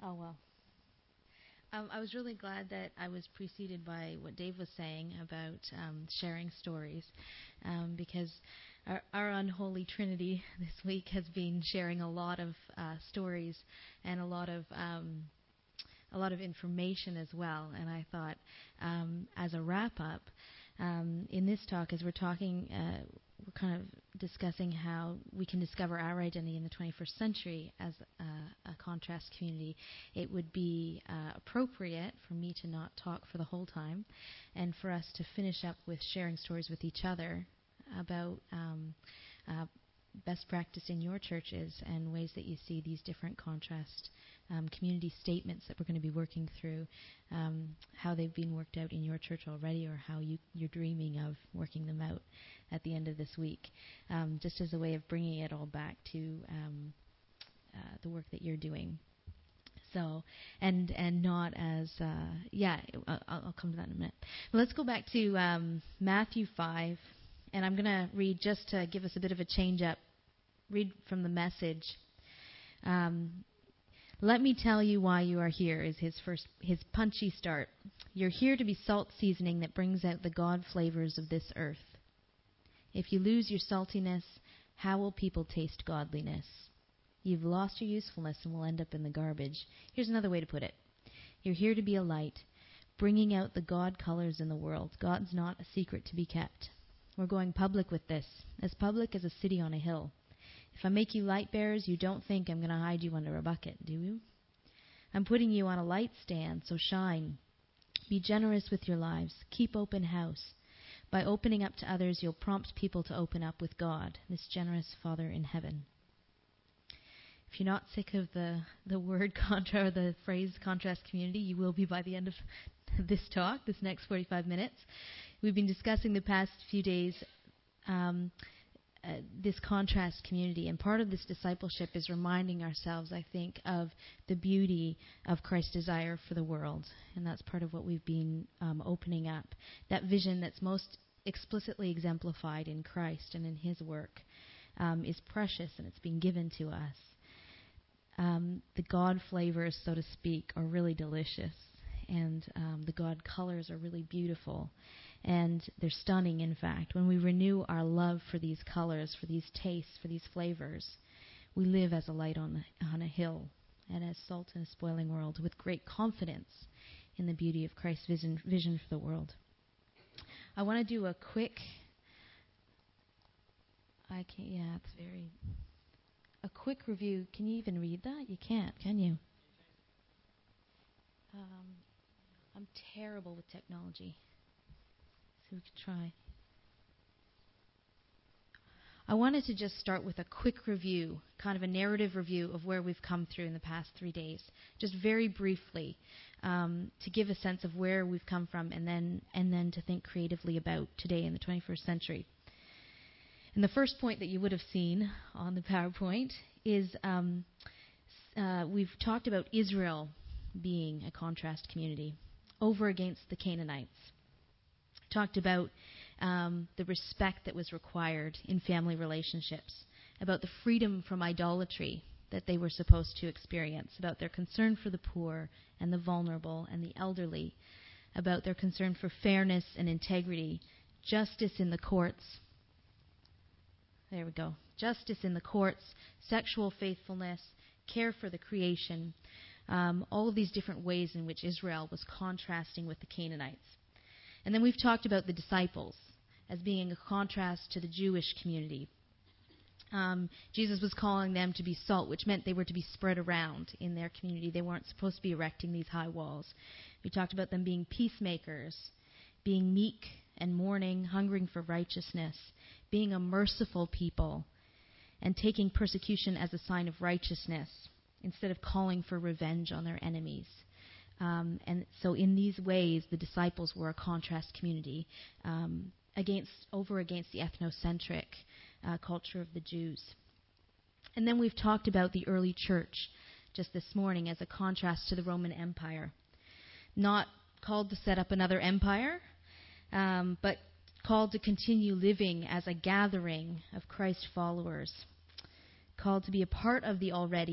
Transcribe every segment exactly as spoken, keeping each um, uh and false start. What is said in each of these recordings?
Oh, well. Um, I was really glad that I was preceded by what Dave was saying about um, sharing stories, um, because our, our unholy trinity this week has been sharing a lot of uh, stories and a lot of um, a lot of information as well. And I thought, um, as a wrap up, um, in this talk, as we're talking, uh, we're kind of discussing how we can discover our identity in the twenty-first century as uh, a contrast community. It would be uh, appropriate for me to not talk for the whole time, and for us to finish up with sharing stories with each other about um, uh, best practice in your churches and ways that you see these different contrast um, community statements that we're going to be working through, um, how they've been worked out in your church already, or how you, you're dreaming of working them out at the end of this week, um, just as a way of bringing it all back to um, uh, the work that you're doing. So, and and not as, uh, yeah, I'll, I'll come to that in a minute. But let's go back to um, Matthew five, and I'm going to read, just to give us a bit of a change up, read from the Message. Um, Let me tell you why you are here is his first, his punchy start. You're here to be salt seasoning that brings out the God flavors of this earth. If you lose your saltiness, how will people taste godliness? You've lost your usefulness and will end up in the garbage. Here's another way to put it. You're here to be a light, bringing out the God colors in the world. God's not a secret to be kept. We're going public with this, as public as a city on a hill. If I make you light bearers, you don't think I'm going to hide you under a bucket, do you? I'm putting you on a light stand, so shine. Be generous with your lives. Keep open house. By opening up to others, you'll prompt people to open up with God, this generous Father in heaven. If you're not sick of the, the word contra, or the phrase contrast community, you will be by the end of this talk, this next forty-five minutes. We've been discussing the past few days um, uh, this contrast community, and part of this discipleship is reminding ourselves, I think, of the beauty of Christ's desire for the world, and that's part of what we've been um, opening up, that vision that's most explicitly exemplified in Christ and in his work um, is precious, and it's been given to us. Um, the God flavors, so to speak, are really delicious, and um, the God colors are really beautiful, and they're stunning, in fact. When we renew our love for these colors, for these tastes, for these flavors, we live as a light on, the, on a hill and as salt in a spoiling world with great confidence in the beauty of Christ's vision, vision for the world. I want to do a quick, I can't, yeah, it's very... A quick review. Can you even read that? You can't, can you? Um, I'm terrible with technology. So we could try. I wanted to just start with a quick review, kind of a narrative review of where we've come through in the past three days, just very briefly, um, to give a sense of where we've come from, and then and then to think creatively about today in the twenty-first century. And the first point that you would have seen on the PowerPoint is um, uh, we've talked about Israel being a contrast community over against the Canaanites. Talked about um, the respect that was required in family relationships, about the freedom from idolatry that they were supposed to experience, about their concern for the poor and the vulnerable and the elderly, about their concern for fairness and integrity, justice in the courts. There we go. Justice in the courts, sexual faithfulness, care for the creation, um, all of these different ways in which Israel was contrasting with the Canaanites. And then we've talked about the disciples as being a contrast to the Jewish community. Um, Jesus was calling them to be salt, which meant they were to be spread around in their community. They weren't supposed to be erecting these high walls. We talked about them being peacemakers, being meek and mourning, hungering for righteousness, being a merciful people, and taking persecution as a sign of righteousness instead of calling for revenge on their enemies. Um, and so in these ways, the disciples were a contrast community um, against over against the ethnocentric uh, culture of the Jews. And then we've talked about the early church just this morning as a contrast to the Roman Empire. Not called to set up another empire, um, but called to continue living as a gathering of Christ followers, called to be a part of the already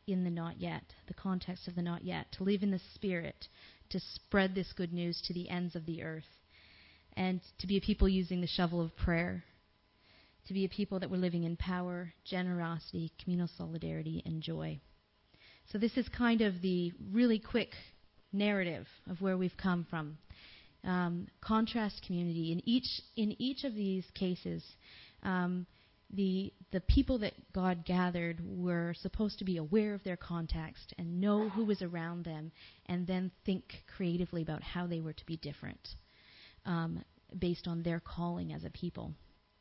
in the not yet, the context of the not yet, to live in the Spirit, to spread this good news to the ends of the earth, and to be a people using the shovel of prayer, to be a people that were living in power, generosity, communal solidarity, and joy. So this is kind of the really quick narrative of where we've come from. Um, contrast community. In each in each of these cases, um, the the people that God gathered were supposed to be aware of their context and know who was around them, and then think creatively about how they were to be different um, based on their calling as a people.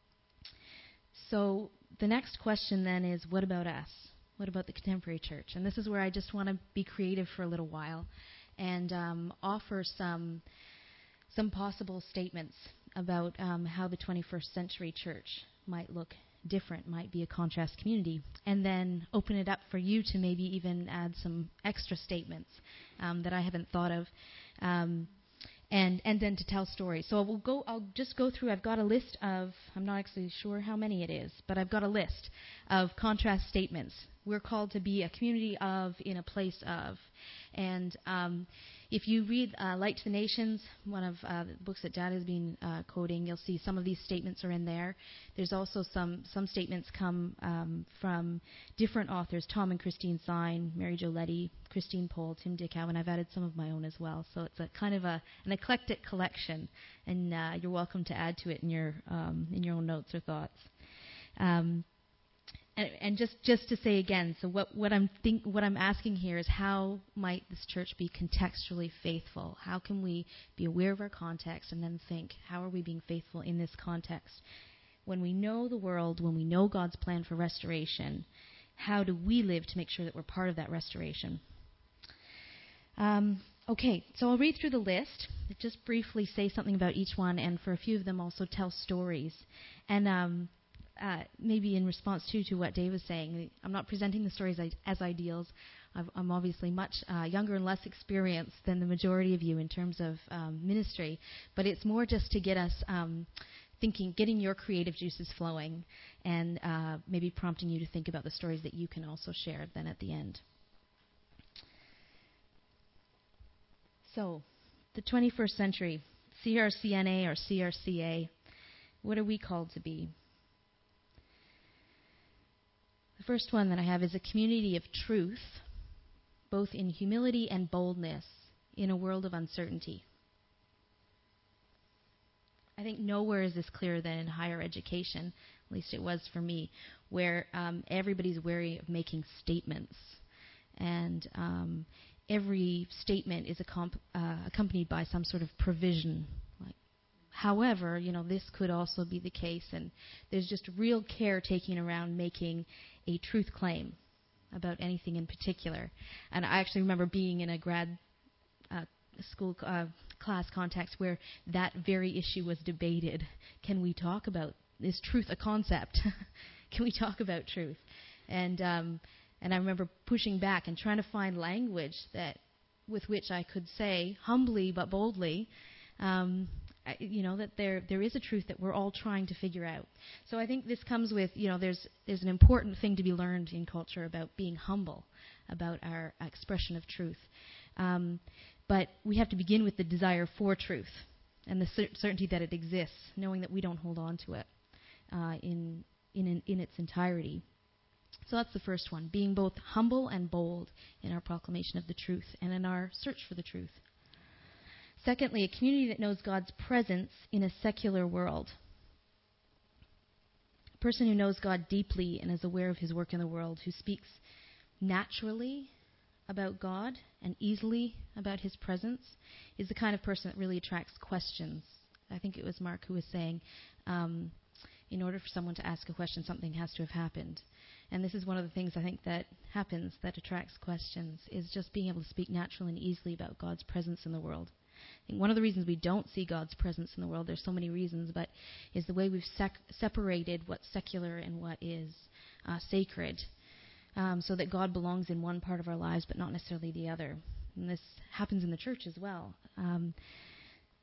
So the next question then is, what about us? What about the contemporary church? And this is where I just want to be creative for a little while and um, offer some some possible statements about um, how the twenty-first century church might look different, might be a contrast community, and then open it up for you to maybe even add some extra statements um, that I haven't thought of, um, and and then to tell stories. So we'll go. I'll just go through. I've got a list of. I'm not actually sure how many it is, but I've got a list of contrast statements. We're called to be a community of, in a place of, and um, if you read uh, Light to the Nations, one of uh, the books that Dad has been uh, quoting, you'll see some of these statements are in there. There's also some some statements come um, from different authors, Tom and Christine Syne, Mary Jo Letty, Christine Pohl, Tim Dickow, and I've added some of my own as well. So it's a kind of a an eclectic collection, and uh, you're welcome to add to it in your um, in your own notes or thoughts. Um, And, and just, just to say again, so what, what I'm think, what I'm asking here is, how might this church be contextually faithful? How can we be aware of our context and then think, how are we being faithful in this context? When we know the world, when we know God's plan for restoration, how do we live to make sure that we're part of that restoration? Um, okay, so I'll read through the list, just briefly say something about each one, and for a few of them also tell stories. And um Uh, maybe in response to, to what Dave was saying, I'm not presenting the stories as, as ideals. I've, I'm obviously much uh, younger and less experienced than the majority of you in terms of um, ministry, but it's more just to get us um, thinking, getting your creative juices flowing, and uh, maybe prompting you to think about the stories that you can also share then at the end. So, the twenty-first century, C R C N A or C R C A, what are we called to be? The first one that I have is a community of truth, both in humility and boldness, in a world of uncertainty. I think nowhere is this clearer than in higher education, at least it was for me, where um, everybody's wary of making statements. And um, every statement is accomp- uh, accompanied by some sort of provision. Like, however, you know, this could also be the case, and there's just real care taken around making a truth claim about anything in particular. And I actually remember being in a grad uh, school uh, class context where that very issue was debated. Can we talk about, is truth a concept? Can we talk about truth? And um, and I remember pushing back and trying to find language that with which I could say humbly but boldly, um, I, you know, that there there is a truth that we're all trying to figure out. So I think this comes with, you know, there's there's an important thing to be learned in culture about being humble, about our expression of truth. Um, but we have to begin with the desire for truth and the cer- certainty that it exists, knowing that we don't hold on to it uh, in in in, in its entirety. So that's the first one, being both humble and bold in our proclamation of the truth and in our search for the truth. Secondly, a community that knows God's presence in a secular world. A person who knows God deeply and is aware of his work in the world, who speaks naturally about God and easily about his presence, is the kind of person that really attracts questions. I think it was Mark who was saying, um, in order for someone to ask a question, something has to have happened. And this is one of the things I think that happens that attracts questions, is just being able to speak naturally and easily about God's presence in the world. I think one of the reasons we don't see God's presence in the world, there's so many reasons, but is the way we've sec- separated what's secular and what is uh, sacred, um, so that God belongs in one part of our lives but not necessarily the other. And this happens in the church as well. Um,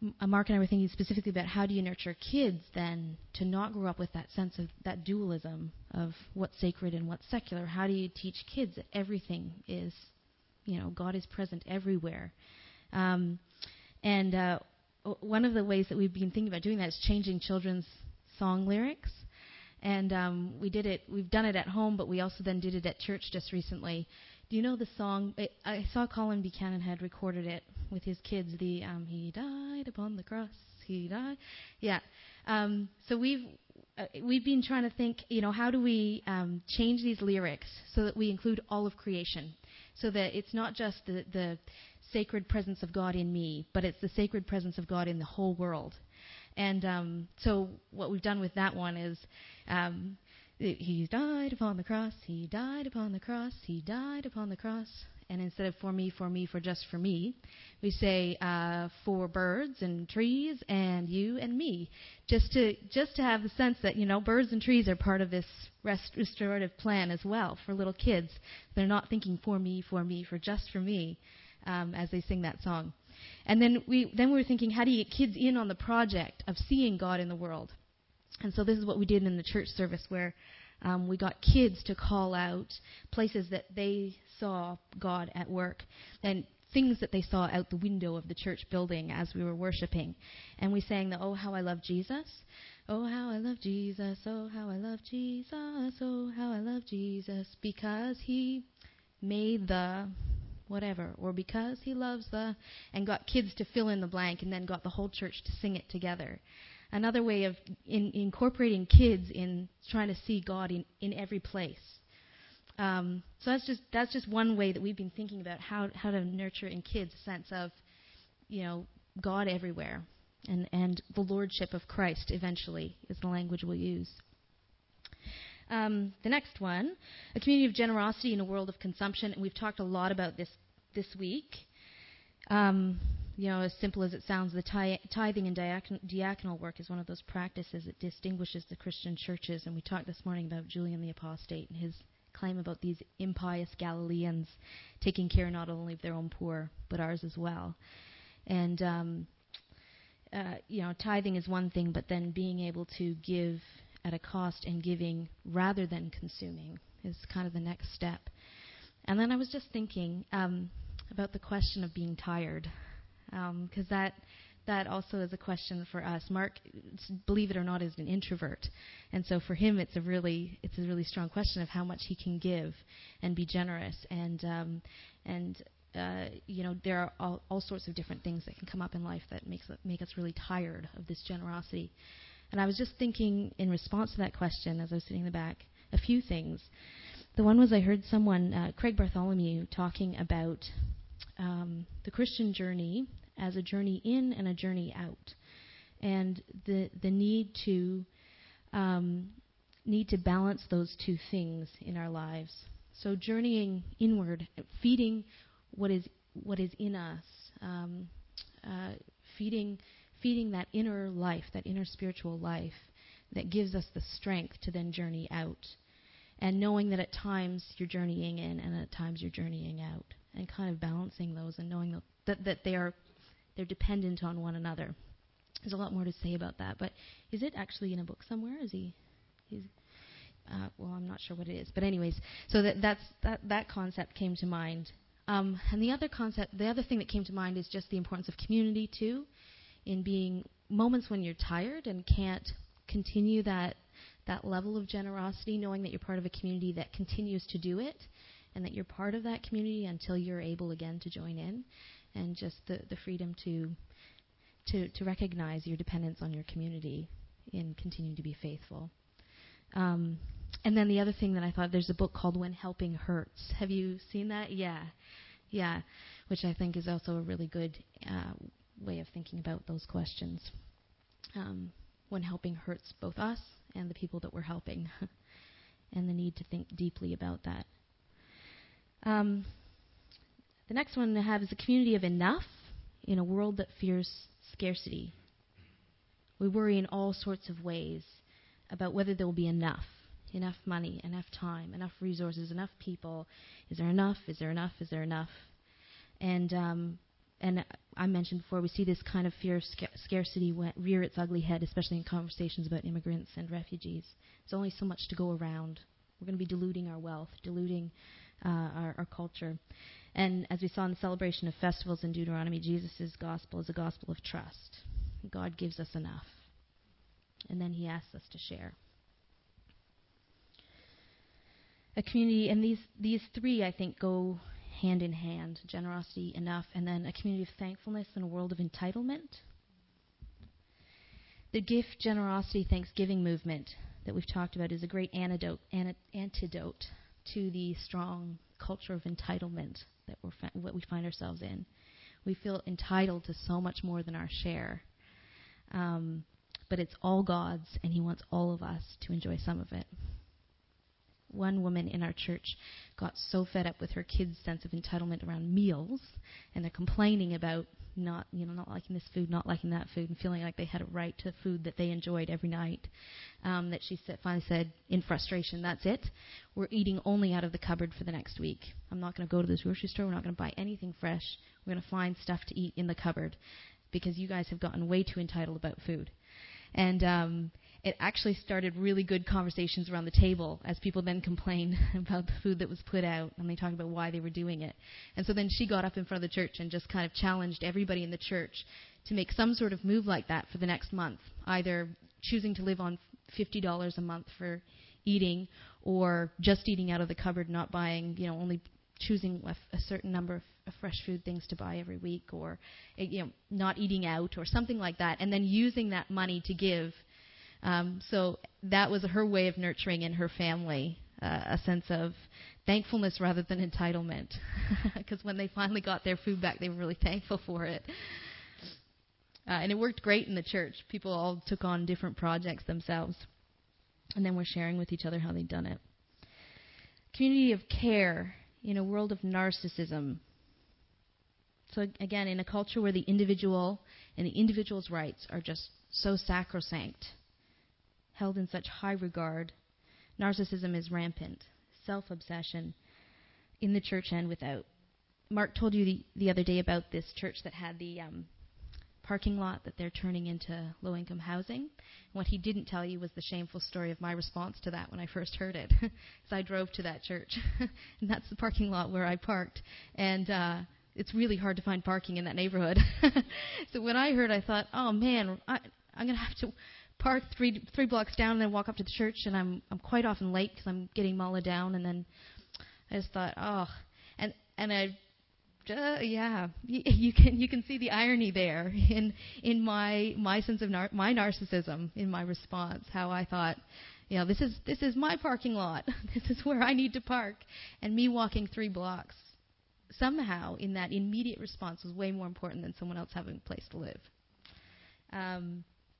uh, Mark and I were thinking specifically about how do you nurture kids then to not grow up with that sense of that dualism of what's sacred and what's secular. How do you teach kids that everything is, you know, God is present everywhere? Um, and uh, one of the ways that we've been thinking about doing that is changing children's song lyrics. And um, we did it, we've done it at home, but we also then did it at church just recently. Do you know the song? I, I saw Colin Buchanan had recorded it with his kids, the um, He Died Upon the Cross, He Died. Yeah. Um, so we've uh, we've been trying to think, you know, how do we um, change these lyrics so that we include all of creation, so that it's not just the, the sacred presence of God in me, but it's the sacred presence of God in the whole world. And um, so what we've done with that one is um, He died upon the cross, He died upon the cross, He died upon the cross. And instead of for me, for me, for just for me, we say uh, for birds and trees and you and me, just to just to have the sense that, you know, birds and trees are part of this rest- restorative plan as well for little kids. They're not thinking for me, for me, for just for me um, as they sing that song. And then we then we were thinking, how do you get kids in on the project of seeing God in the world? And so this is what we did in the church service, where um, we got kids to call out places that they saw God at work and things that they saw out the window of the church building as we were worshiping. And we sang the Oh, How I Love Jesus. Oh, how I love Jesus. Oh, how I love Jesus. Oh, how I love Jesus. Because he made the whatever, or because he loves the, and got kids to fill in the blank and then got the whole church to sing it together. Another way of in, incorporating kids in trying to see God in, in every place. Um, so that's just that's just one way that we've been thinking about how, how to nurture in kids a sense of, you know, God everywhere, and, and the lordship of Christ eventually is the language we'll use. Um, the next one, a community of generosity in a world of consumption, and we've talked a lot about this this week. Um, you know, as simple as it sounds, the ti- tithing and diacon- diaconal work is one of those practices that distinguishes the Christian churches, and we talked this morning about Julian the Apostate and his claim about these impious Galileans taking care not only of their own poor, but ours as well. And, um, uh, you know, tithing is one thing, but then being able to give at a cost and giving rather than consuming is kind of the next step. And then I was just thinking um, about the question of being tired, because um, that that also is a question for us. Mark, believe it or not, is an introvert, and so for him, it's a really it's a really strong question of how much he can give and be generous. And um, and uh, you know, there are all, all sorts of different things that can come up in life that makes make us really tired of this generosity. And I was just thinking in response to that question as I was sitting in the back, a few things. The one was I heard someone, uh, Craig Bartholomew, talking about um, the Christian journey as a journey in and a journey out, and the the need to um, need to balance those two things in our lives. So journeying inward, feeding what is what is in us, um, uh, feeding. feeding that inner life, that inner spiritual life that gives us the strength to then journey out. And knowing that at times you're journeying in and at times you're journeying out. And kind of balancing those and knowing that, that they are they're dependent on one another. There's a lot more to say about that. But is it actually in a book somewhere? Is he? He's, uh, well, I'm not sure what it is. But anyways, so that that's, that, that concept came to mind. Um, and the other concept, the other thing that came to mind is just the importance of community too, in being moments when you're tired and can't continue that that level of generosity, knowing that you're part of a community that continues to do it and that you're part of that community until you're able again to join in, and just the, the freedom to, to to recognize your dependence on your community in continuing to be faithful. Um, and then the other thing that I thought, there's a book called When Helping Hurts. Have you seen that? Yeah. Yeah. Which I think is also a really good uh, way of thinking about those questions. Um, when helping hurts both us and the people that we're helping, and the need to think deeply about that. Um, the next one to have is a community of enough in a world that fears scarcity. We worry in all sorts of ways about whether there will be enough, enough money, enough time, enough resources, enough people. Is there enough? Is there enough? Is there enough? And um, and I mentioned before, we see this kind of fear of sca- scarcity rear its ugly head, especially in conversations about immigrants and refugees. There's only so much to go around. We're going to be diluting our wealth, diluting uh, our, our culture. And as we saw in the celebration of festivals in Deuteronomy, Jesus' gospel is a gospel of trust. God gives us enough. And then he asks us to share. A community, and these, these three, I think, go hand in hand. Generosity, enough, and then a community of thankfulness in a world of entitlement. The gift, generosity, thanksgiving movement that we've talked about is a great antidote, an- antidote to the strong culture of entitlement that we're fa- what we find ourselves in. We feel entitled to so much more than our share. Um, but it's all God's, and he wants all of us to enjoy some of it. One woman in our church got so fed up with her kids' sense of entitlement around meals, and they're complaining about not, you know, not liking this food, not liking that food, and feeling like they had a right to food that they enjoyed every night, um, that she said, finally said, in frustration, that's it. We're eating only out of the cupboard for the next week. I'm not going to go to the grocery store. We're not going to buy anything fresh. We're going to find stuff to eat in the cupboard because you guys have gotten way too entitled about food. And um, it actually started really good conversations around the table as people then complained about the food that was put out, and they talked about why they were doing it. And so then she got up in front of the church and just kind of challenged everybody in the church to make some sort of move like that for the next month, either choosing to live on fifty dollars a month for eating, or just eating out of the cupboard, not buying, you know, only choosing a, f- a certain number of, of fresh food things to buy every week, or, you know, not eating out or something like that, and then using that money to give. Um, so that was her way of nurturing in her family uh, a sense of thankfulness rather than entitlement. Because when they finally got their food back, they were really thankful for it. Uh, and it worked great in the church. People all took on different projects themselves. And then we're sharing with each other how they'd done it. Community of care in a world of narcissism. So again, in a culture where the individual and the individual's rights are just so sacrosanct, held in such high regard, narcissism is rampant. Self-obsession in the church and without. Mark told you the, the other day about this church that had the um, parking lot that they're turning into low-income housing. What he didn't tell you was the shameful story of my response to that when I first heard it. So I drove to that church, and that's the parking lot where I parked. And uh, it's really hard to find parking in that neighborhood. So when I heard, I thought, oh, man, I, I'm going to have to park three three blocks down and then walk up to the church, and I'm I'm quite often late because I'm getting Mulla down. And then I just thought, oh, and and I. Uh, yeah, y- you can you can see the irony there in in my my sense of nar- my narcissism in my response. How I thought, you know, this is this is my parking lot. This is where I need to park, and me walking three blocks somehow in that immediate response was way more important than someone else having a place to live. Um,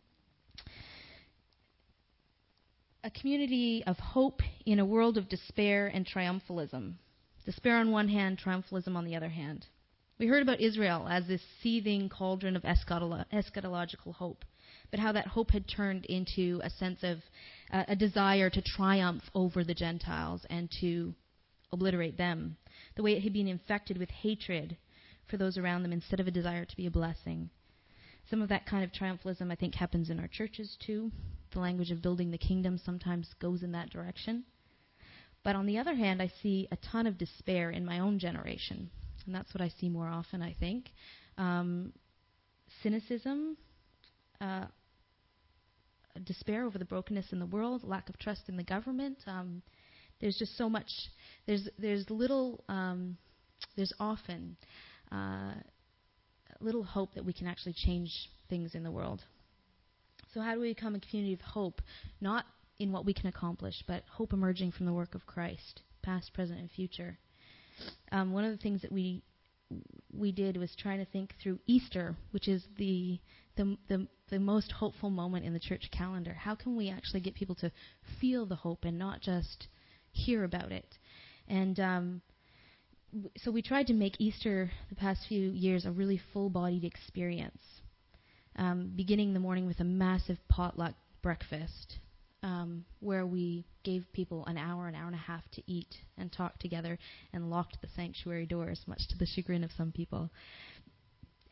a community of hope in a world of despair and triumphalism. Despair on one hand, triumphalism on the other hand. We heard about Israel as this seething cauldron of eschatolo- eschatological hope, but how that hope had turned into a sense of uh, a desire to triumph over the Gentiles and to obliterate them. The way it had been infected with hatred for those around them instead of a desire to be a blessing. Some of that kind of triumphalism, I think, happens in our churches too. The language of building the kingdom sometimes goes in that direction. But on the other hand, I see a ton of despair in my own generation. And that's what I see more often, I think. Um, cynicism, uh, despair over the brokenness in the world, lack of trust in the government. Um, there's just so much, there's there's little, um, there's often uh, little hope that we can actually change things in the world. So how do we become a community of hope? Not in what we can accomplish, but hope emerging from the work of Christ, past, present, and future. Um, one of the things that we we did was trying to think through Easter, which is the, the the the most hopeful moment in the church calendar. How can we actually get people to feel the hope and not just hear about it? And um, w- so we tried to make Easter the past few years a really full-bodied experience, um, beginning the morning with a massive potluck breakfast, Um, where we gave people an hour, an hour and a half to eat and talk together and locked the sanctuary doors, much to the chagrin of some people.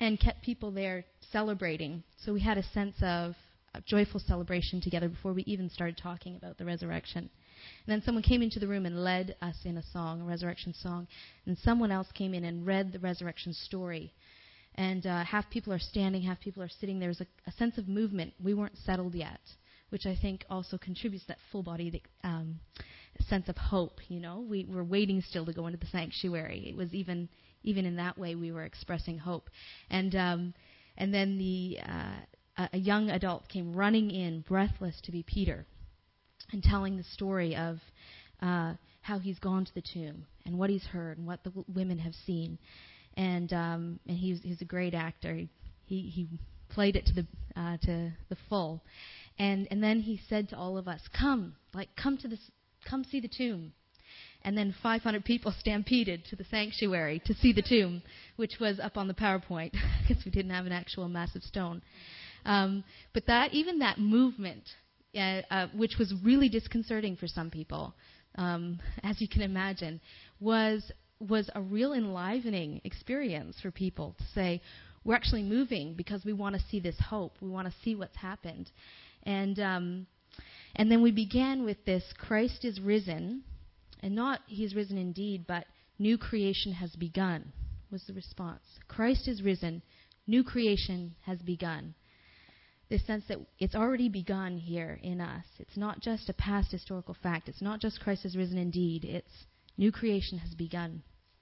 and kept people there celebrating. So we had a sense of a joyful celebration together before we even started talking about the resurrection. And then someone came into the room and led us in a song, a resurrection song. And someone else came in and read the resurrection story. And uh, half people are standing, half people are sitting. There's a, a sense of movement. We weren't settled yet, which I think also contributes to that full-bodied um, sense of hope. You know, we were waiting still to go into the sanctuary. It was even even in that way we were expressing hope. And um, and then the uh, a, a young adult came running in, breathless, to be Peter, and telling the story of uh, how he's gone to the tomb and what he's heard and what the w- women have seen. And um, and he was, he was a great actor. He he played it to the uh, to the full. And and then he said to all of us, "Come, like come to this, come see the tomb." And then five hundred people stampeded to the sanctuary to see the tomb, which was up on the PowerPoint because we didn't have an actual massive stone. Um, but that even that movement, uh, uh, which was really disconcerting for some people, um, as you can imagine, was was a real enlivening experience for people to say, we're actually moving because we want to see this hope. We want to see what's happened. And um, and then we began with this, Christ is risen, and not he's risen indeed, but new creation has begun, was the response. Christ is risen, new creation has begun. This sense that it's already begun here in us. It's not just a past historical fact. It's not just Christ is risen indeed. It's new creation has begun.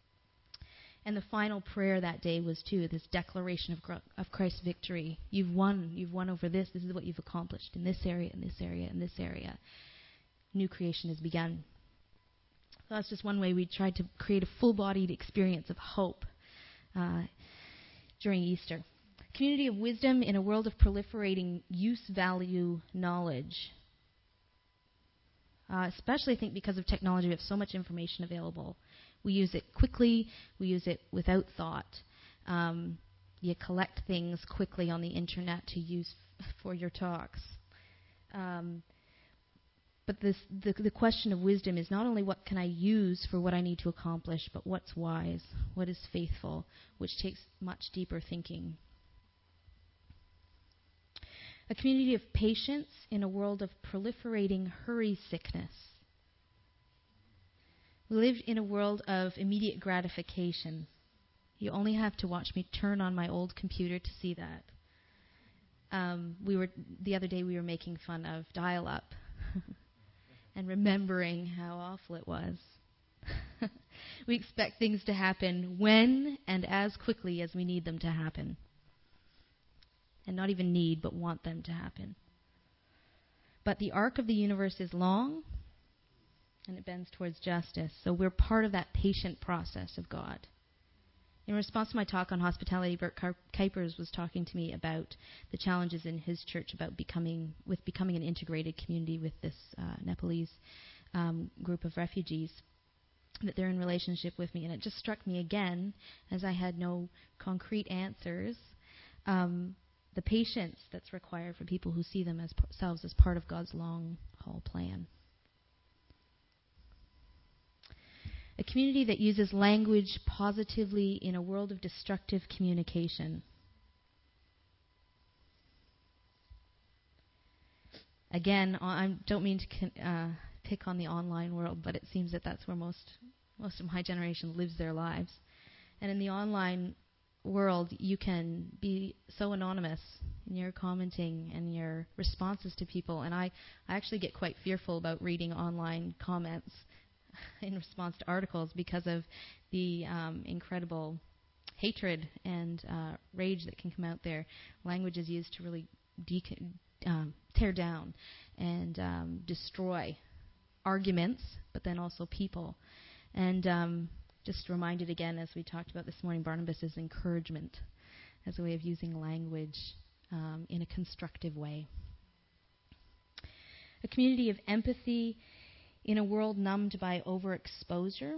And the final prayer that day was, too, this declaration of, of Christ's victory. You've won. You've won over this. This is what you've accomplished in this area, in this area, in this area. New creation has begun. So that's just one way we tried to create a full-bodied experience of hope uh, during Easter. Community of wisdom in a world of proliferating use-value knowledge. Uh, especially, I think, because of technology, we have so much information available. We use it quickly. We use it without thought. Um, you collect things quickly on the internet to use f- for your talks. Um, but this, the, the question of wisdom is not only what can I use for what I need to accomplish, but what's wise, what is faithful, which takes much deeper thinking. A community of patience in a world of proliferating hurry sickness. We live in a world of immediate gratification. You only have to watch me turn on my old computer to see that. Um, we were the other day we were making fun of dial-up and remembering how awful it was. We expect things to happen when and as quickly as we need them to happen. And not even need, but want them to happen. But the arc of the universe is long, and it bends towards justice. So we're part of that patient process of God. In response to my talk on hospitality, Bert Kuipers was talking to me about the challenges in his church about becoming, with becoming an integrated community with this uh, Nepalese um, group of refugees, that they're in relationship with me. And it just struck me again, as I had no concrete answers, um, the patience that's required for people who see themselves as part of God's long-haul plan. A community that uses language positively in a world of destructive communication. Again, I don't mean to con- uh, pick on the online world, but it seems that that's where most most of my generation lives their lives. And in the online world, you can be so anonymous in your commenting and your responses to people. And I, I actually get quite fearful about reading online comments in response to articles because of the um, incredible hatred and uh, rage that can come out there. Language is used to really de- um, tear down and um, destroy arguments, but then also people. And um, just reminded again, as we talked about this morning, Barnabas' encouragement as a way of using language um, in a constructive way. A community of empathy in a world numbed by overexposure.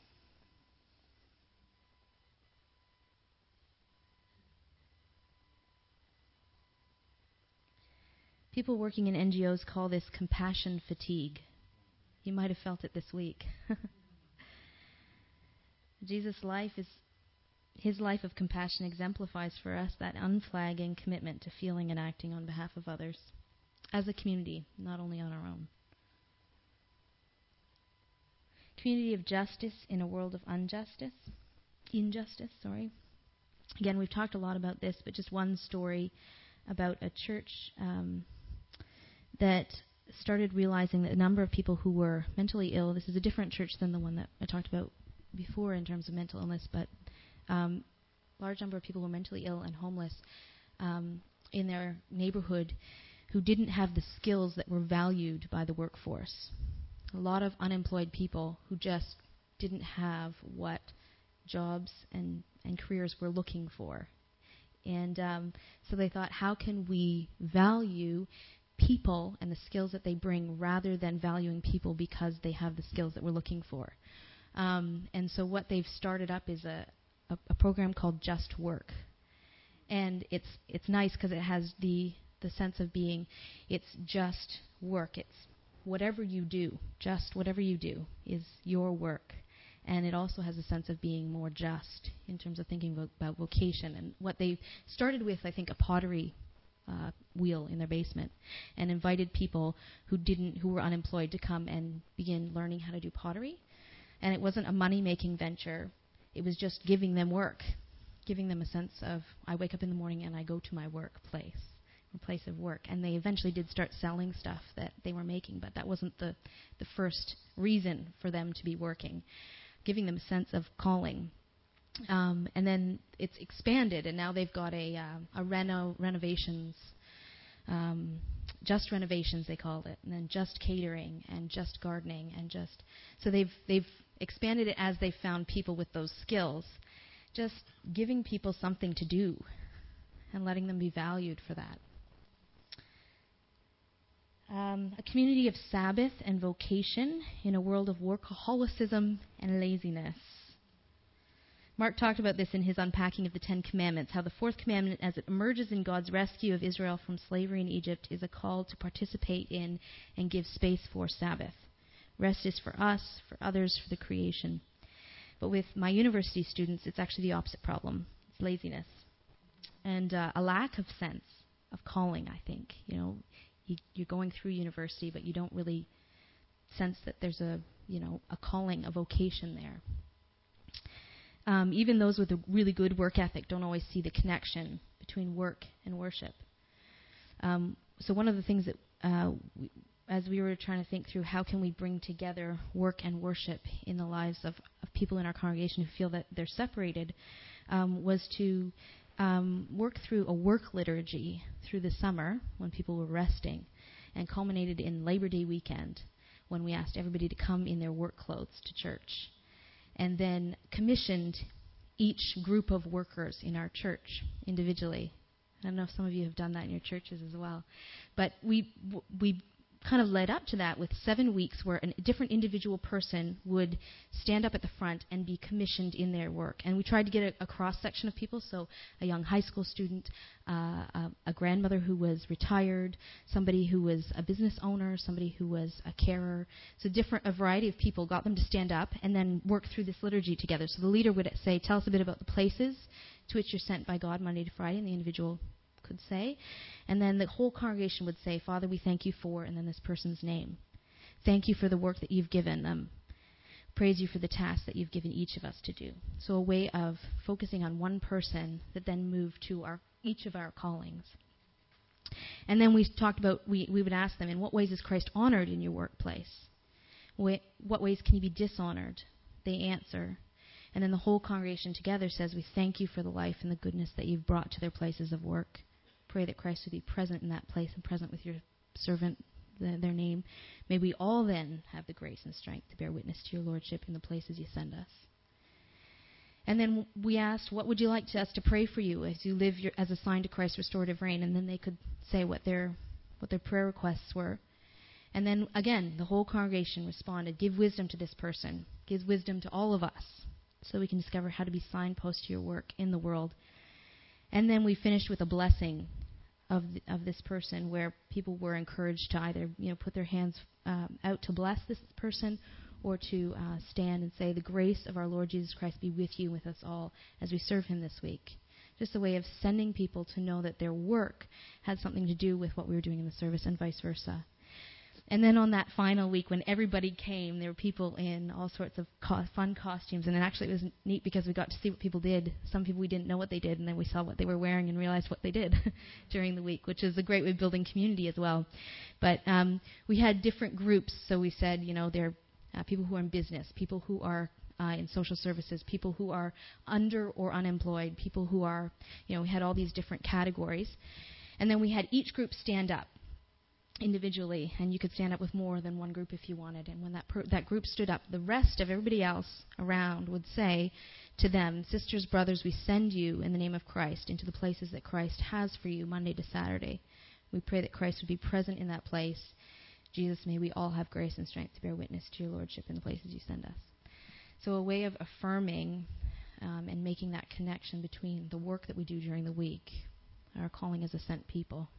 People working in N G Os call this compassion fatigue. You might have felt it this week. Jesus' life is his life of compassion exemplifies for us that unflagging commitment to feeling and acting on behalf of others as a community, not only on our own. Community of justice in a world of injustice. Injustice, sorry. Again, we've talked a lot about this, but just one story about a church um, that started realizing that a number of people who were mentally ill, this is a different church than the one that I talked about before in terms of mental illness, but um, large number of people who were mentally ill and homeless um, in their neighborhood who didn't have the skills that were valued by the workforce. A lot of unemployed people who just didn't have what jobs and, and careers were looking for. And um, so they thought, how can we value people and the skills that they bring rather than valuing people because they have the skills that we're looking for? Um, and so what they've started up is a, a, a program called Just Work. And it's it's nice because it has the, the sense of being, it's just work. It's whatever you do, just whatever you do is your work. And it also has a sense of being more just in terms of thinking vo- about vocation. And what they started with, I think, a pottery uh, wheel in their basement, and invited people who didn't, who were unemployed, to come and begin learning how to do pottery. And it wasn't a money-making venture. It was just giving them work, giving them a sense of, I wake up in the morning and I go to my workplace, or place of work. And they eventually did start selling stuff that they were making, but that wasn't the, the first reason for them to be working, giving them a sense of calling. Um, and then it's expanded, and now they've got a, uh, a reno renovations, um, just renovations they called it, and then just catering and just gardening, and just so they've they've expanded it as they found people with those skills, just giving people something to do and letting them be valued for that. Um, a community of Sabbath and vocation in a world of workaholicism and laziness. Mark talked about this in his unpacking of the Ten Commandments, how the fourth commandment, as it emerges in God's rescue of Israel from slavery in Egypt, is a call to participate in and give space for Sabbath. Rest is for us, for others, for the creation. But with my university students, it's actually the opposite problem. It's laziness and uh, a lack of sense of calling, I think. You know, you, you're going through university, but you don't really sense that there's a, you know, a calling, a vocation there. Um, even those with a really good work ethic don't always see the connection between work and worship. Um, so one of the things that, uh, we, as we were trying to think through how can we bring together work and worship in the lives of, of people in our congregation who feel that they're separated, um, was to um, work through a work liturgy through the summer when people were resting, and culminated in Labor Day weekend when we asked everybody to come in their work clothes to church. And then commissioned each group of workers in our church individually. I don't know if some of you have done that in your churches as well. But we w- we kind of led up to that with seven weeks where an, a different individual person would stand up at the front and be commissioned in their work. And we tried to get a, a cross-section of people, so a young high school student, uh, a, a grandmother who was retired, somebody who was a business owner, somebody who was a carer. So different, a variety of people, got them to stand up and then work through this liturgy together. So the leader would say, tell us a bit about the places to which you're sent by God Monday to Friday, and the individual could say. And then the whole congregation would say, Father, we thank you for, and then this person's name. Thank you for the work that you've given them. Praise you for the task that you've given each of us to do. So a way of focusing on one person that then moved to our each of our callings. And then we talked about, we, we would ask them, in what ways is Christ honored in your workplace? Wh- what ways can he be dishonored? They answer. And then the whole congregation together says, we thank you for the life and the goodness that you've brought to their places of work. Pray that Christ would be present in that place and present with your servant, the, their name. May we all then have the grace and strength to bear witness to your lordship in the places you send us. And then we asked, what would you like to us to pray for you as you live your, as a sign to Christ's restorative reign? And then they could say what their what their prayer requests were. And then, again, the whole congregation responded, give wisdom to this person. Give wisdom to all of us so we can discover how to be signposts to your work in the world. And then we finished with a blessing of the, of this person, where people were encouraged to either, you know, put their hands um, out to bless this person, or to uh, stand and say, the grace of our Lord Jesus Christ be with you and with us all as we serve him this week. Just a way of sending people to know that their work had something to do with what we were doing in the service and vice versa. And then on that final week, when everybody came, there were people in all sorts of co- fun costumes. And then actually it was neat because we got to see what people did. Some people we didn't know what they did, and then we saw what they were wearing and realized what they did during the week, which is a great way of building community as well. But um, we had different groups. So we said, you know, there are uh, people who are in business, people who are uh, in social services, people who are under or unemployed, people who are, you know, we had all these different categories. And then we had each group stand up individually, and you could stand up with more than one group if you wanted. And when that per- that group stood up, the rest of everybody else around would say to them, sisters, brothers, we send you in the name of Christ into the places that Christ has for you Monday to Saturday. We pray that Christ would be present in that place. Jesus, may we all have grace and strength to bear witness to your lordship in the places you send us. So a way of affirming um, and making that connection between the work that we do during the week, our calling as a sent people.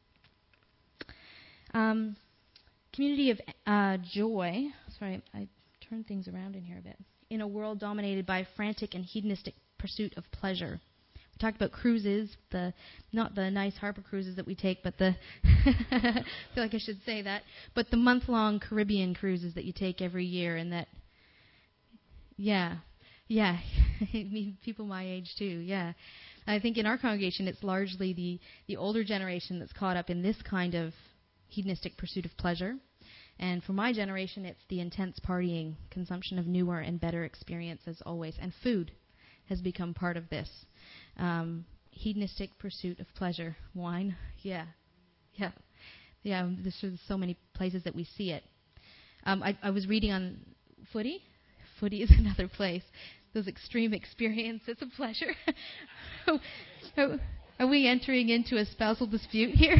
Um, community of uh, joy. Sorry, I turned things around in here a bit. In a world dominated by frantic and hedonistic pursuit of pleasure. We talked about cruises, the not the nice harbor cruises that we take, but the I feel like I should say that, but the month-long Caribbean cruises that you take every year, and that, yeah, yeah, I mean, people my age too, yeah. I think in our congregation it's largely the, the older generation that's caught up in this kind of hedonistic pursuit of pleasure. And for my generation, it's the intense partying, consumption of newer and better experiences always. And food has become part of this. Um, hedonistic pursuit of pleasure. Wine, yeah. Yeah. Yeah, there's so many places that we see it. Um, I, I was reading on footy. Footy is another place. Those extreme experiences of pleasure. are, are we entering into a spousal dispute here?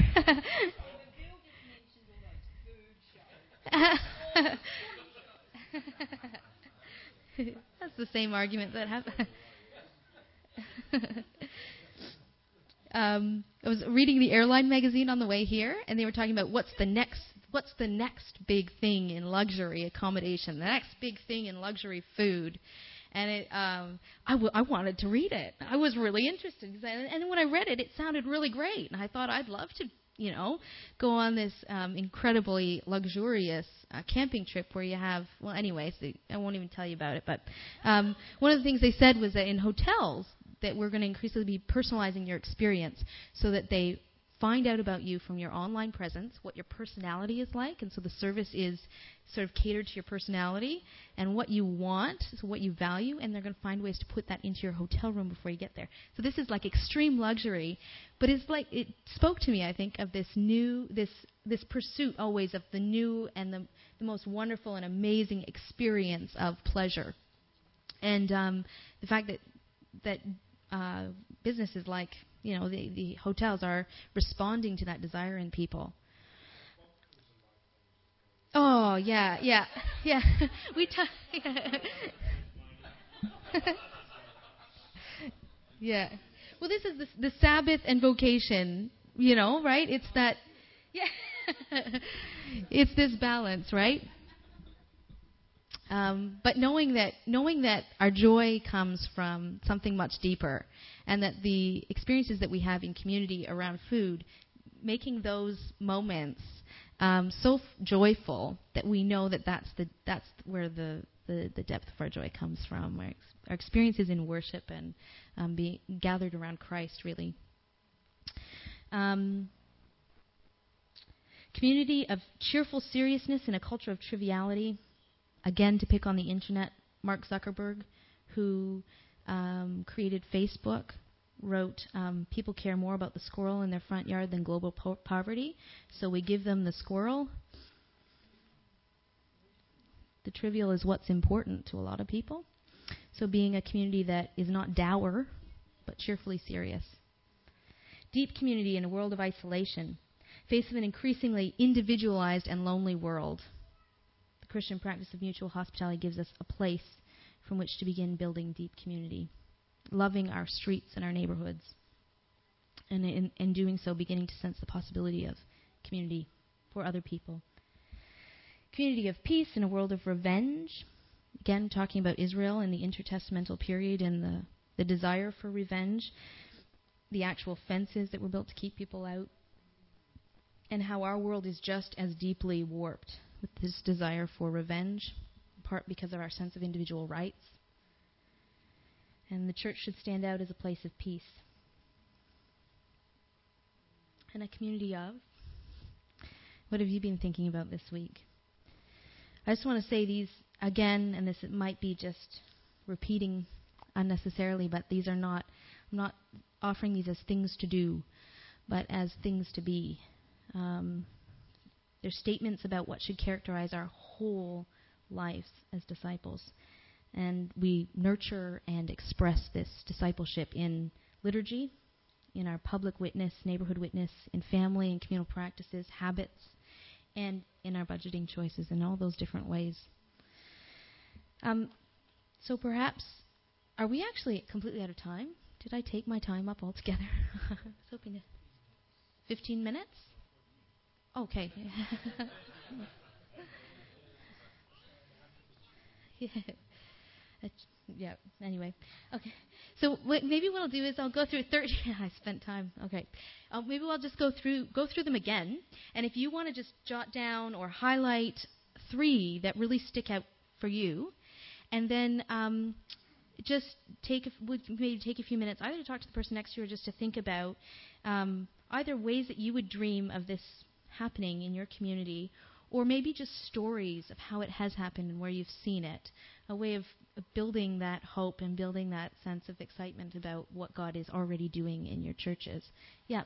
That's the same argument that happened. um, I was reading the airline magazine on the way here, and they were talking about what's the next, what's the next big thing in luxury accommodation, the next big thing in luxury food. And it, um, I, w- I wanted to read it. I was really interested, I, and when I read it, it sounded really great, and I thought I'd love to, you know, go on this um, incredibly luxurious uh, camping trip where you have, well, anyways, I won't even tell you about it, but um, one of the things they said was that in hotels that we're going to increasingly be personalizing your experience so that they find out about you from your online presence, what your personality is like, and so the service is sort of catered to your personality and what you want, so what you value, and they're going to find ways to put that into your hotel room before you get there. So this is like extreme luxury, but it's like it spoke to me, I think, of this new, this this pursuit always of the new and the, the most wonderful and amazing experience of pleasure, and um, the fact that that uh, businesses like, you know, the, the hotels are responding to that desire in people. Oh, yeah, yeah, yeah. we talk. Yeah. Well, this is the, the Sabbath and vocation, you know, right? It's that, yeah. It's this balance, right? Um, but knowing that, knowing that our joy comes from something much deeper, and that the experiences that we have in community around food, making those moments um, so f- joyful that we know that that's the that's where the, the, the depth of our joy comes from. Our, ex- our experiences in worship and um, being gathered around Christ, really. Um, community of cheerful seriousness in a culture of triviality. Again, to pick on the internet, Mark Zuckerberg, who um, created Facebook, wrote, um, people care more about the squirrel in their front yard than global po- poverty, so we give them the squirrel. The trivial is what's important to a lot of people. So being a community that is not dour, but cheerfully serious. Deep community in a world of isolation, face of an increasingly individualized and lonely world. Christian practice of mutual hospitality gives us a place from which to begin building deep community, loving our streets and our neighborhoods, and in, in doing so, beginning to sense the possibility of community for other people. Community of peace in a world of revenge. Again, talking about Israel in the intertestamental period and the, the desire for revenge, the actual fences that were built to keep people out, and how our world is just as deeply warped with this desire for revenge, in part because of our sense of individual rights. And the church should stand out as a place of peace. And a community of. What have you been thinking about this week? I just want to say these again, and this might be just repeating unnecessarily, but these are not, I'm not offering these as things to do, but as things to be. Um, they're statements about what should characterize our whole lives as disciples. And we nurture and express this discipleship in liturgy, in our public witness, neighborhood witness, in family and communal practices, habits, and in our budgeting choices in all those different ways. Um, so perhaps, are we actually completely out of time? Did I take my time up altogether? I was hoping to. fifteen minutes? Okay. yeah. Yeah, anyway. Okay. So what, maybe what I'll do is I'll go through thirty. I spent time. Okay. Uh, maybe I'll just go through go through them again. And if you want to just jot down or highlight three that really stick out for you, and then um, just take a, would maybe take a few minutes either to talk to the person next to you or just to think about um, either ways that you would dream of this happening in your community, or maybe just stories of how it has happened and where you've seen it. A way of building that hope and building that sense of excitement about what God is already doing in your churches. Yeah.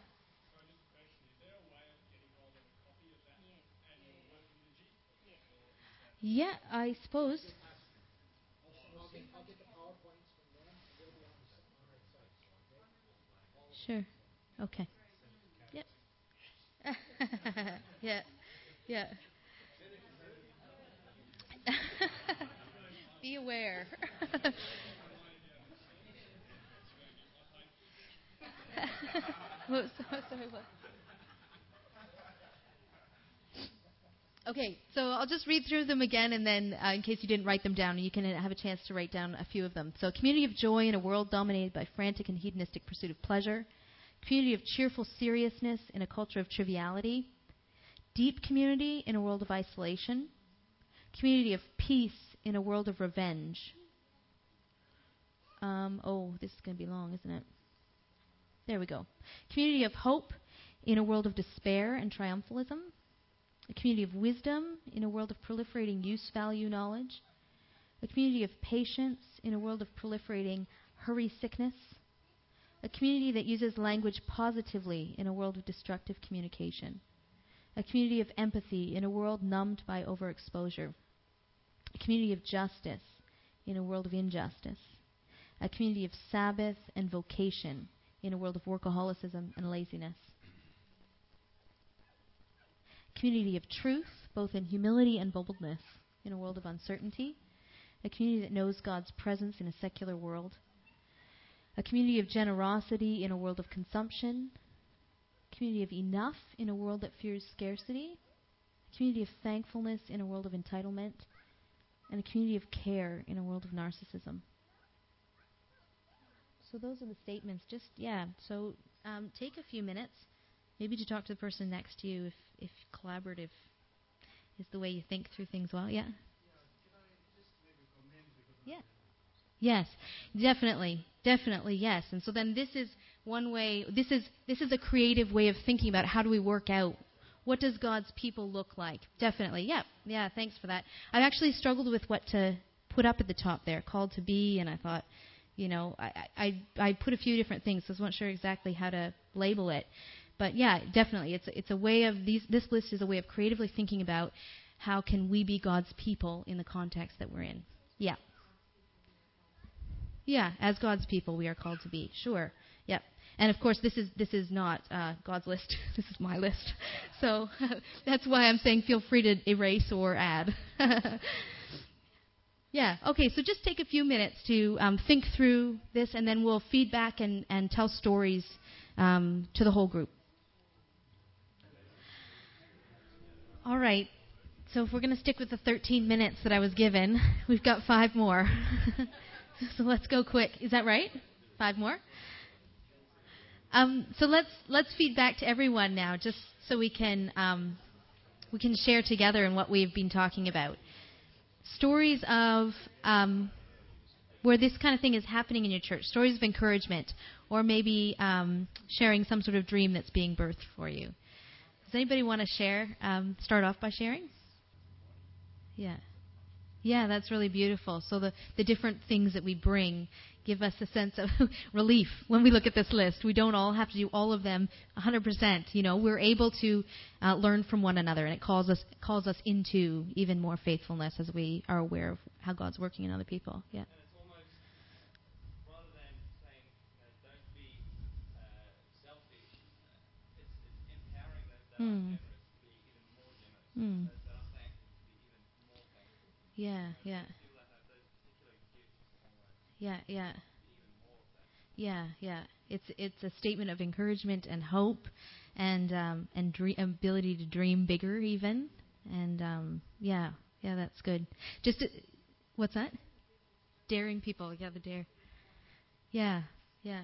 Yeah, I suppose. Sure. Okay. Yep. yeah. Yeah. Be aware. what, sorry, what? Okay, so I'll just read through them again, and then uh, in case you didn't write them down, you can have a chance to write down a few of them. So, community of joy in a world dominated by frantic and hedonistic pursuit of pleasure. Community of cheerful seriousness in a culture of triviality. Deep community in a world of isolation. Community of peace in a world of revenge. Um, oh, this is going to be long, isn't it? There we go. Community of hope in a world of despair and triumphalism. A community of wisdom in a world of proliferating use value knowledge. A community of patience in a world of proliferating hurry sickness. A community that uses language positively in a world of destructive communication. A community of empathy in a world numbed by overexposure. A community of justice in a world of injustice. A community of Sabbath and vocation in a world of workaholicism and laziness. Community of truth, both in humility and boldness, in a world of uncertainty. A community that knows God's presence in a secular world. A community of generosity in a world of consumption. A community of enough in a world that fears scarcity. A community of thankfulness in a world of entitlement. And a community of care in a world of narcissism. So those are the statements. Just, yeah, so um, take a few minutes. Maybe to talk to the person next to you if, if collaborative is the way you think through things well. Yeah? Yeah. Yes, definitely. Definitely, yes. And so then this is one way, this is this is a creative way of thinking about how do we work out. What does God's people look like? Definitely. Yeah. Yeah, thanks for that. I've actually struggled with what to put up at the top there, called to be, and I thought, you know, I, I, I put a few different things, so I wasn't sure exactly how to label it. But yeah, definitely, it's it's a way of these. This list is a way of creatively thinking about how can we be God's people in the context that we're in. Yeah, yeah. As God's people, we are called to be. Sure. Yep. And of course, this is this is not uh, God's list. This is my list. So that's why I'm saying feel free to erase or add. Yeah. Okay. So just take a few minutes to um, think through this, and then we'll feedback and and tell stories um, to the whole group. All right. so if we're going to stick with the thirteen minutes that I was given, we've got five more. So let's go quick. Is that right? Five more? Um, so let's let's feed back to everyone now, just so we can um, we can share together in what we've been talking about. Stories of um, where this kind of thing is happening in your church. Stories of encouragement, or maybe um, sharing some sort of dream that's being birthed for you. Does anybody want to share? Um, start off by sharing? Yeah. Yeah, that's really beautiful. So the, the different things that we bring give us a sense of relief when we look at this list. We don't all have to do all of them one hundred percent. You know, we're able to uh, learn from one another, and it calls us calls us into even more faithfulness as we are aware of how God's working in other people. Yeah. And it's almost, rather than saying, you know, don't be uh, selfish, uh, it's, it's empowering them that Mm. are generous to be even more generous. Mm. Those that are thankful to be even more thankful. Yeah, You know, yeah. people that have those particular gifts almost Yeah, yeah. be even more of that. Yeah, yeah. It's it's a statement of encouragement and hope, and um, and dream, ability to dream bigger even. And um, yeah, yeah, that's good. Just to, what's that? Daring people. Yeah, the dare. Yeah, yeah.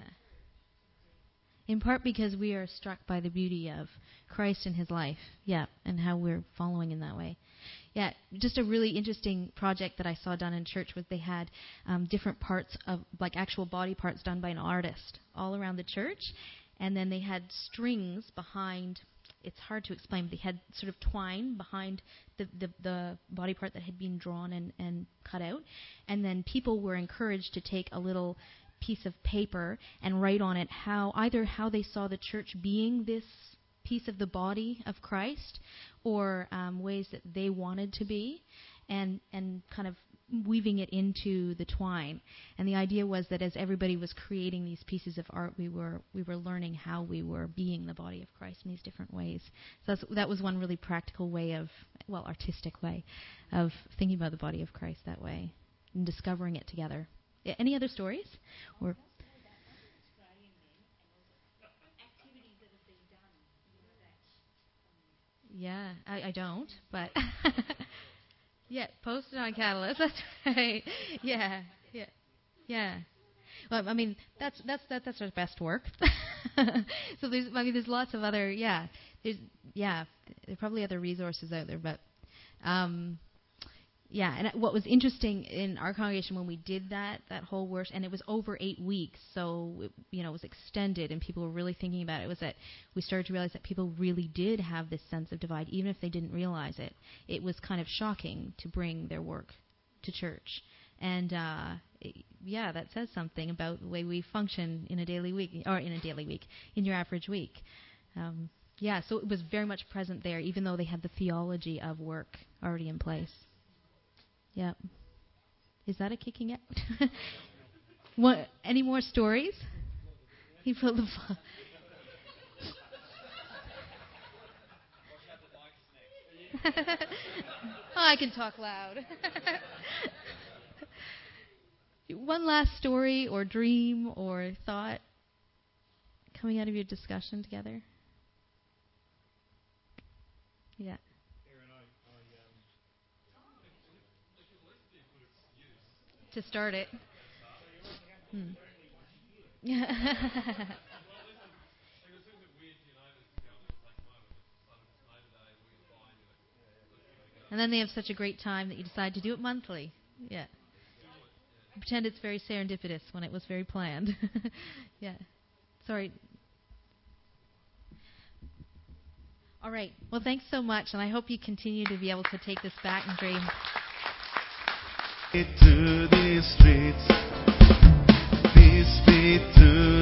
In part because we are struck by the beauty of Christ and His life. Yeah, and how we're following in that way. Yeah, just a really interesting project that I saw done in church was they had um, different parts of, like actual body parts done by an artist all around the church. And then they had strings behind, it's hard to explain, but they had sort of twine behind the, the, the body part that had been drawn and, and cut out. And then people were encouraged to take a little piece of paper and write on it how either how they saw the church being this piece of the body of Christ, or um, ways that they wanted to be, and and kind of weaving it into the twine. And the idea was that as everybody was creating these pieces of art, we were we were learning how we were being the body of Christ in these different ways. So that's, that was one really practical way of, well, artistic way of thinking about the body of Christ that way and discovering it together. Yeah, any other stories? Or Yeah, I, I don't, but yeah, post it on Catalyst. That's right. Yeah, yeah, yeah. Well, I mean, that's that's that, that's our best work. So there's, I mean, there's lots of other, yeah, there's, yeah, there are probably other resources out there, but, um, yeah. And what was interesting in our congregation when we did that, that whole worship, and it was over eight weeks, so it, you know, it was extended, and people were really thinking about it. Was that we started to realize that people really did have this sense of divide, even if they didn't realize it. It was kind of shocking to bring their work to church, and uh, it, yeah, that says something about the way we function in a daily week, or in a daily week, in your average week. Um, yeah, so it was very much present there, even though they had the theology of work already in place. Yeah. Is that a kicking out? What? Any more stories? He put the. Fu- oh, I can talk loud. One last story or dream or thought coming out of your discussion together? Yeah. To start it. Hmm. And then they have such a great time that you decide to do it monthly. Yeah. Pretend it's very serendipitous when it was very planned. Yeah. Sorry. All right. Well, thanks so much, and I hope you continue to be able to take this back and dream. To these streets, peace be to